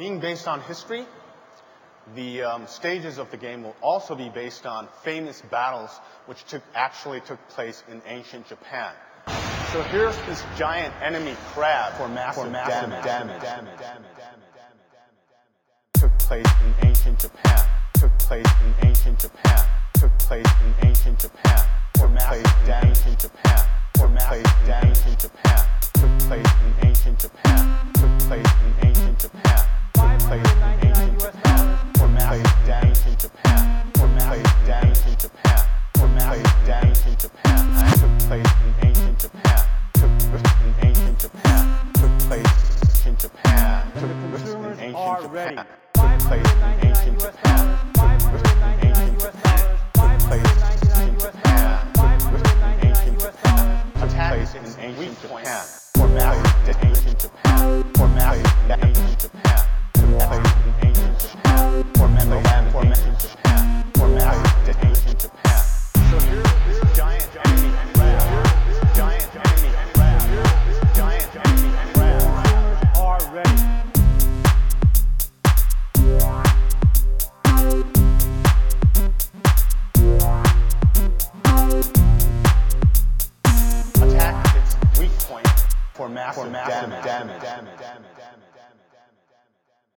Being based on history, the stages of the game will also be based on famous battles which actually took place in ancient Japan. So here's this giant enemy crab for massive damage. Took place in ancient Japan. Took place in ancient Japan. Took place in ancient Japan. For massive ancient Japan. For massive ancient Japan. Took place in ancient Japan. Took place in ancient Japan. Took place in ancient Japan. For massive ancient Japan. For massive ancient Japan. For massive ancient Japan. Took place in ancient Japan. Took place in ancient Japan. Took place in Japan. Took place in ancient Japan. Took place in ancient Japan. Took place in ancient Japan. Took place in Japan. Took place in ancient Japan. Took place in ancient Japan. For massive ancient Japan. For massive ancient Japan. Took place in ancient Japan. For massive Japan. For massive ancient Japan. So here's this giant enemy crab. This giant enemy crab. This giant enemy crab are ready. Attack its weak point for massive damage.